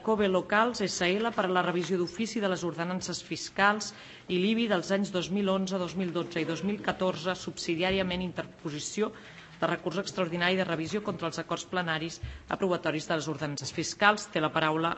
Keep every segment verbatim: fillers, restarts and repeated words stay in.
Cove Locals S L per a la revisió d'ofici de les ordenances fiscals i l'I B I dels anys dos mil onze, dos mil dotze i dos mil catorze, subsidiàriament interposició de recurs extraordinari de revisió contra els acords plenaris aprovatoris de les ordenances fiscals. Té la paraula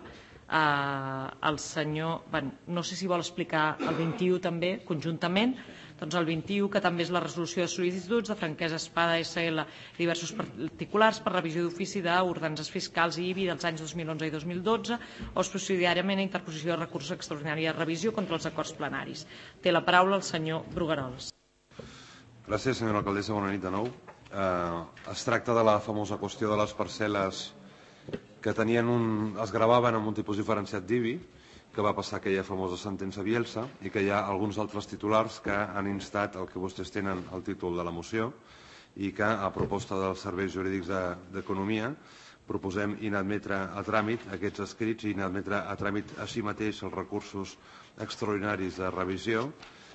eh, el senyor... Bueno, no sé si vol explicar el vint-i-u també, conjuntament. Doncs el vint-i-u, que també és la resolució de sol·licituds de Franquesa Espada S L i diversos particulars per revisió d'ofici d'ordenances fiscals i I B I dels anys dos mil onze i dos mil dotze o subsidiàriament a interposició de recurs extraordinari de revisió contra els acords plenaris. Té la paraula el senyor Brugueroles. Gràcies, senyora alcaldessa. Bona nit de nou. Eh, es tracta de la famosa qüestió de les parcel·les que tenien un, es gravaven amb un tipus diferenciat d'I B I, que va passar aquella famosa sentència Bielsa i que hi ha alguns altres titulars que han instat el que vostès tenen al títol de la moció i que, a proposta dels serveis jurídics d'Economia, proposem inadmetre a tràmit aquests escrits i inadmetre a tràmit així mateix els recursos extraordinaris de revisió.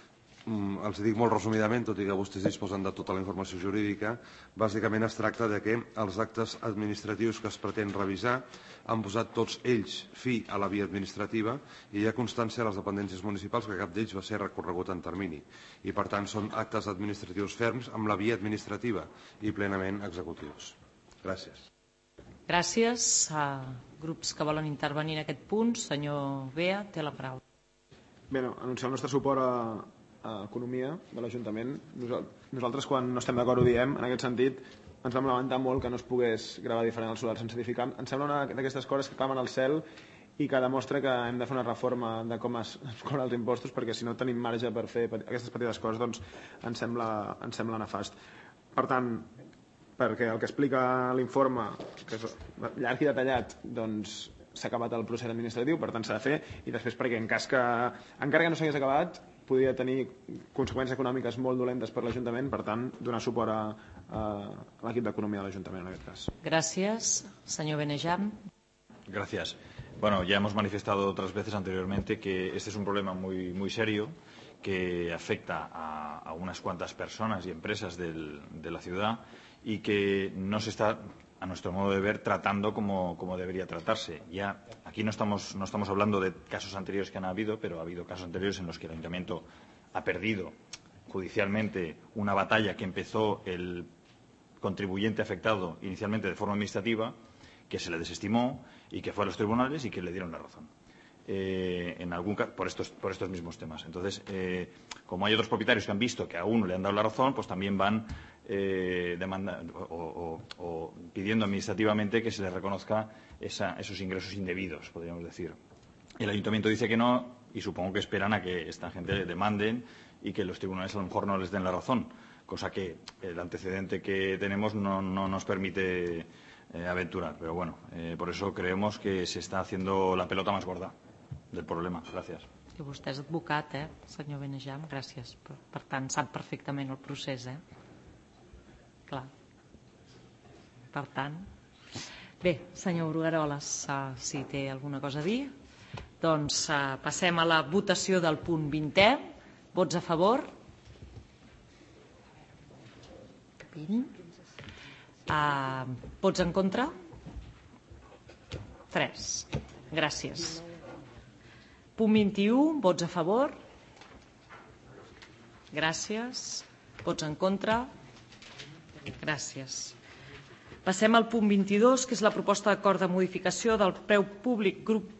Mm, els dic molt resumidament, tot i que vostès disposen de tota la informació jurídica. Bàsicament es tracta de que els actes administratius que es pretén revisar han posat tots ells fi a la via administrativa i hi ha constància a les dependències municipals que cap d'ells va ser recorregut en termini. I, per tant, són actes administratius ferms amb la via administrativa i plenament executius. Gràcies. Gràcies. A grups que volen intervenir en aquest punt. Senyor Bea, té la paraula. Bé, no, anunciar el nostre suport a, a Economia de l'Ajuntament. Nosaltres, quan no estem d'acord, ho diem. En aquest sentit, ens vam lamentar molt que no es pogués gravar diferent el solar sense edificar. Ens sembla una d'aquestes coses que clamen al cel i que demostra que hem de fer una reforma de com es, es cobren els impostos, perquè si no tenim marge per fer aquestes petites coses, doncs ens sembla, ens sembla nefast. Per tant, perquè el que explica l'informe, que és llarg i detallat, doncs s'ha acabat el procés administratiu, per tant s'ha de fer, i després perquè en cas que, encara que no s'hagués acabat, podria tenir conseqüències econòmiques molt dolentes per l'Ajuntament, per tant, donar suport a, a l'equip d'Economía del Ayuntamiento en aquest cas. Gracias. Señor Benejam. Gracias. Bueno, ya hemos manifestado otras veces anteriormente que este es un problema muy, muy serio que afecta a, a unas cuantas personas y empresas del, de la ciudad y que no se está, a nuestro modo de ver, tratando como, como debería tratarse. Ya aquí no estamos, no estamos hablando de casos anteriores que han habido, pero ha habido casos anteriores en los que el Ayuntamiento ha perdido judicialmente una batalla que empezó el contribuyente afectado inicialmente de forma administrativa, que se le desestimó y que fue a los tribunales y que le dieron la razón. Eh, en algún caso, por estos, por estos mismos temas. Entonces, eh, como hay otros propietarios que han visto que a uno le han dado la razón, pues también van eh, demandando o, o, o pidiendo administrativamente que se les reconozca esa, esos ingresos indebidos, podríamos decir. El Ayuntamiento dice que no y supongo que esperan a que esta gente demanden y que los tribunales a lo mejor no les den la razón, cosa que el antecedente que tenemos no, no nos permite eh, aventurar. Pero bueno, eh, por eso creemos que se está haciendo la pelota más gorda del problema. Gràcies. I vostè és advocat, eh, senyor Benejam? Gràcies. Per, per tant, sap perfectament el procés, eh? Clar. Per tant... Bé, senyor Brugueroles, uh, si té alguna cosa a dir, doncs uh, passem a la votació del punt vintè. Vots a favor? vint. Uh, vots en contra? tres. Gràcies. Punt vint-i-u, vots a favor? Gràcies. Vots en contra? Gràcies. Passem al punt vint-i-dos, que és la proposta d'acord de modificació del preu públic grup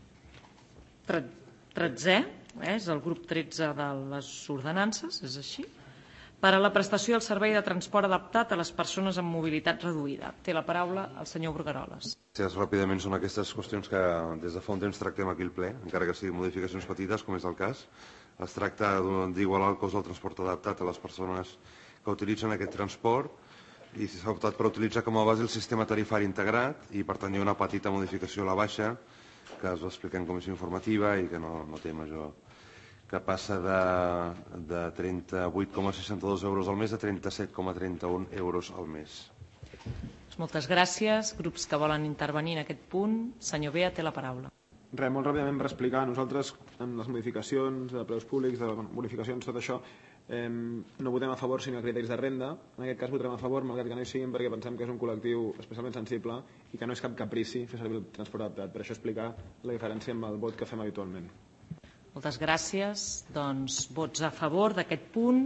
tretzè, eh, és el grup tretze de les ordenances, és així, per a la prestació del servei de transport adaptat a les persones amb mobilitat reduïda. Té la paraula el senyor Brugueroles. Gràcies. Ràpidament, són aquestes qüestions que des de fa un temps tractem aquí al ple, encara que siguin modificacions petites, com és el cas. Es tracta d'igualar el cost del transport adaptat a les persones que utilitzen aquest transport i s'ha optat per utilitzar com a base el sistema tarifari integrat i, per tant, hi ha una petita modificació a la baixa que es va explicar en comissió informativa i que no, no té major, que passa de, de trenta-vuit coma seixanta-dos euros al mes a trenta-set coma trenta-un euros al mes. Moltes gràcies. Grups que volen intervenir en aquest punt. Senyor Bea, té la paraula. Res, molt ràpidament per explicar. Nosaltres, en les modificacions de preus públics, de bonificacions, tot això, eh, no votem a favor sinó a criteris de renda. En aquest cas votarem a favor, malgrat que no hi siguin, perquè pensem que és un col·lectiu especialment sensible i que no és cap caprici fer servir el transport adaptat. Per això explicar la diferència amb el vot que fem habitualment. Moltes gràcies. Doncs vots a favor d'aquest punt.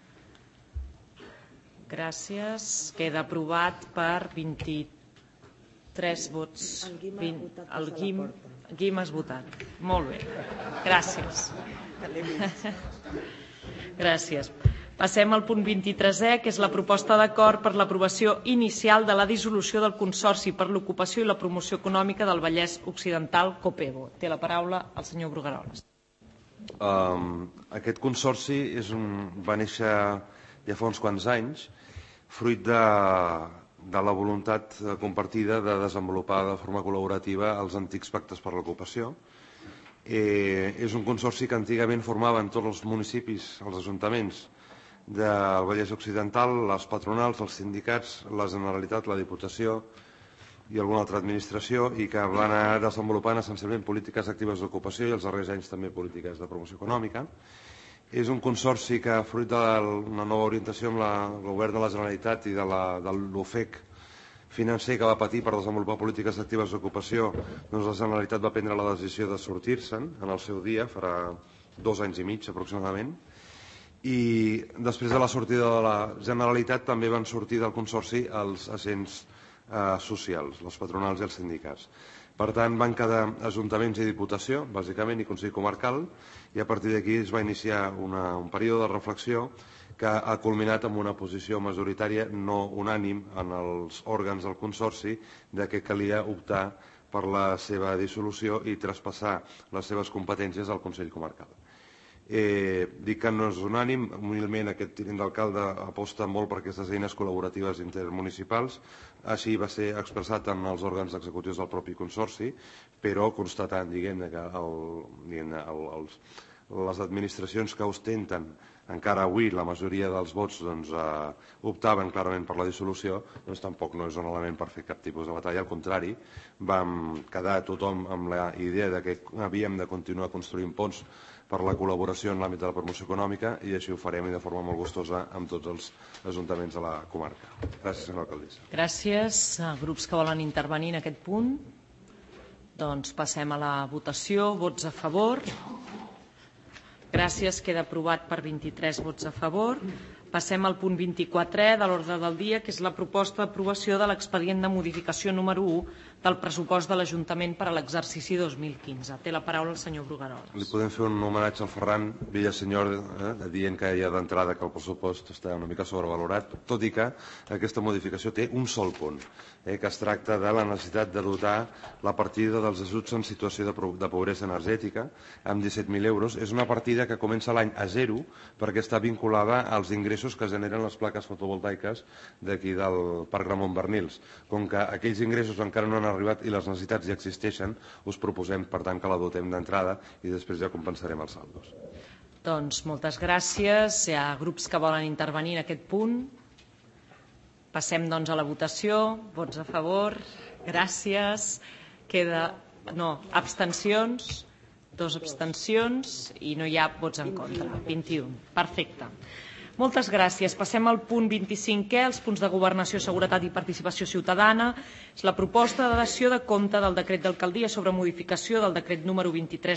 Gràcies. Queda aprovat per vint-i-tres vots. El Guim ha votat El des de la Guim, porta. Guim has votat. Molt bé. Gràcies. Gràcies. Passem al punt vint-i-tresè, que és la proposta d'acord per l'aprovació inicial de la dissolució del Consorci per l'Ocupació i la Promoció Econòmica del Vallès Occidental, Copebo. Té la paraula el senyor Brugueroles. Um, aquest consorci és un, va néixer ja fa uns quants anys, fruit de, de la voluntat compartida de desenvolupar de forma col·laborativa els antics pactes per l'ocupació. Eh, és un consorci que antigament formaven tots els municipis, els ajuntaments del Vallès Occidental, les patronals, els sindicats, la Generalitat, la Diputació i alguna altra administració, i que van anar desenvolupant essencialment polítiques actives d'ocupació i els darrers anys també polítiques de promoció econòmica. És un consorci que, fruit d'una nova orientació amb la, el govern de la Generalitat i de l'ofec financer que va patir per desenvolupar polítiques actives d'ocupació, doncs la Generalitat va prendre la decisió de sortir-se'n en el seu dia, farà dos anys i mig aproximadament, i després de la sortida de la Generalitat també van sortir del consorci els agents eh, socials, les patronals i els sindicats. Per tant, van quedar ajuntaments i diputació, bàsicament, i Consell Comarcal, i a partir d'aquí es va iniciar una, un període de reflexió que ha culminat amb una posició majoritària no unànim en els òrgans del Consorci de que calia optar per la seva dissolució i traspassar les seves competències al Consell Comarcal. Eh, dic que no és unànim, humilment aquest tinent d'alcalde aposta molt per aquestes eines col·laboratives intermunicipals, així va ser expressat en els òrgans executius del propi Consorci, però constatant diguem-ne que el, diguem-ne, el, els, les administracions que ostenten encara avui la majoria dels vots doncs, eh, optaven clarament per la dissolució, doncs tampoc no és un element per fer cap tipus de batalla. Al contrari, vam quedar tothom amb la idea de que havíem de continuar construint ponts per la col·laboració en l'àmbit de la promoció econòmica, i així ho farem i de forma molt gustosa amb tots els ajuntaments de la comarca. Gràcies, senyora alcaldessa. Gràcies. Grups que volen intervenir en aquest punt? Doncs passem a la votació. Vots a favor? Gràcies. Queda aprovat per vint-i-tres vots a favor. Passem al punt vint-i-quatre de l'ordre del dia, que és la proposta d'aprovació de l'expedient de modificació número u del pressupost de l'Ajuntament per a l'exercici dos mil quinze. Té la paraula el senyor Brugueroles. Li podem fer un homenatge al Ferran Villasenyor, eh, dient que ja d'entrada que el pressupost està una mica sobrevalorat, tot i que aquesta modificació té un sol punt, eh, que es tracta de la necessitat de dotar la partida dels ajuts en situació de, de pobresa energètica amb disset mil euros. És una partida que comença l'any a zero perquè està vinculada als ingressos que generen les plaques fotovoltaiques d'aquí del Parc Ramon Bernils. Com que aquells ingressos encara no han arribat i les necessitats ja existeixen, us proposem, per tant, que la dotem d'entrada i després ja compensarem els saldos. Doncs moltes gràcies. Hi ha grups que volen intervenir en aquest punt. Passem, doncs, a la votació. Vots a favor? Gràcies. Queda... No, abstencions? Dos abstencions i no hi ha vots en contra. vint-i-un. Perfecte. Moltes gràcies. Passem al punt vint-i-cinquè, els punts de governació, seguretat i participació ciutadana. És la proposta de dació de compte del decret d'alcaldia sobre modificació del decret número vint-i-tres